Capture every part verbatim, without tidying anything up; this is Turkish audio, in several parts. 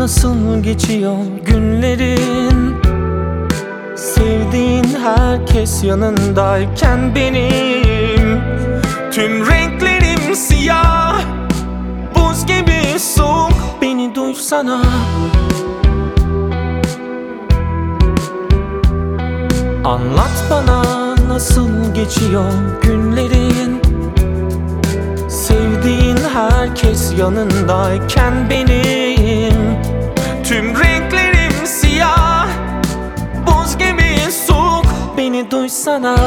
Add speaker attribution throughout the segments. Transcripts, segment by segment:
Speaker 1: nasıl geçiyor günlerin? Sevdiğin herkes yanındayken benim tüm renklerim siyah, buz gibi soğuk. Beni duysana. Anlat bana nasıl geçiyor günlerin? Sevdiğin herkes yanındayken benim tüm renklerim siyah, buz gibi soğuk. Beni duysana.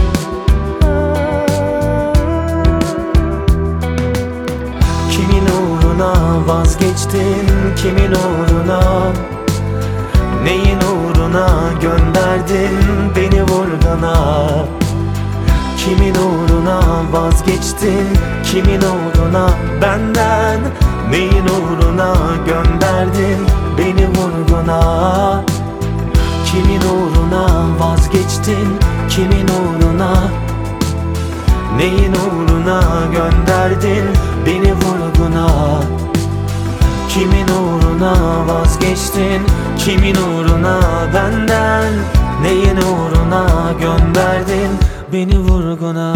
Speaker 1: Kimin uğruna vazgeçtin, kimin uğruna? Neyin uğruna gönderdin beni vurgana? Kimin uğruna vazgeçtin, kimin uğruna benden? Neyin uğruna gönderdin beni vurguna? Kimin uğruna vazgeçtin, kimin uğruna? Neyin uğruna gönderdin beni vurguna? Kimin uğruna vazgeçtin, kimin uğruna benden? Neyin uğruna gönderdin beni vurguna?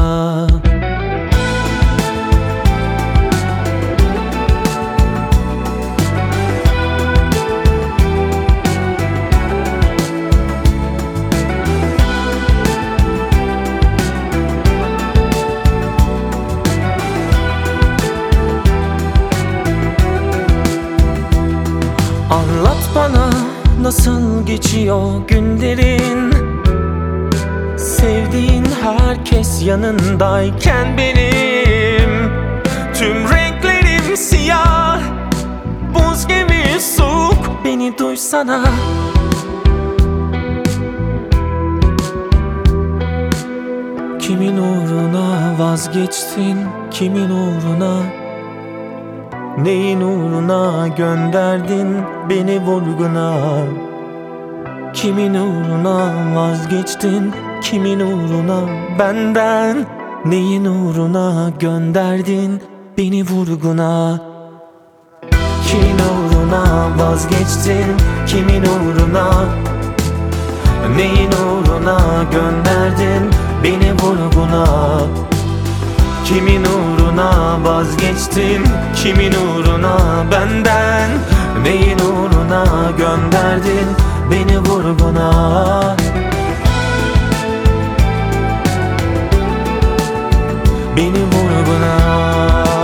Speaker 1: Anlat bana nasıl geçiyor günlerin? Sevdiğin herkes yanındayken benim tüm renklerim siyah, buz gibi soğuk. Beni duysana. Kimin uğruna vazgeçtin, kimin uğruna? Neyin uğruna gönderdin beni vurguna? Kimin uğruna vazgeçtin, kimin uğruna benden? Neyin uğruna gönderdin beni vurguna? Kimin uğruna vazgeçtin, kimin uğruna? Neyin uğruna gönderdin beni vurguna? Kimin uğruna vazgeçtin, kimin uğruna benden? Neyin uğruna gönderdin beni vurguna? Beni vurguna.